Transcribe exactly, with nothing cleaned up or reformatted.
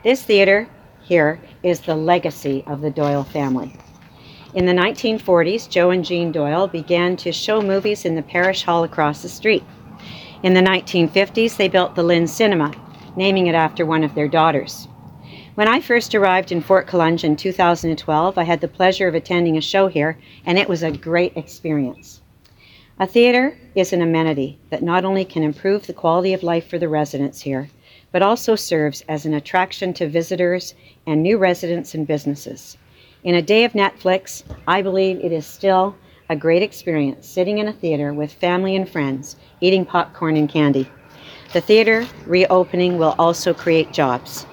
This theater here is the legacy of the Doyle family. In the nineteen forties, Joe and Jean Doyle began to show movies in the parish hall across the street. In the nineteen fifties, they built the Lynn Cinema, naming it after one of their daughters. When I first arrived in Fort Collonge in two thousand twelve, I had the pleasure of attending a show here, and it was a great experience. A theater is an amenity that not only can improve the quality of life for the residents here, but also serves as an attraction to visitors and new residents and businesses. In a day of Netflix, I believe it is still a great experience sitting in a theater with family and friends, eating popcorn and candy. The theater reopening will also create jobs.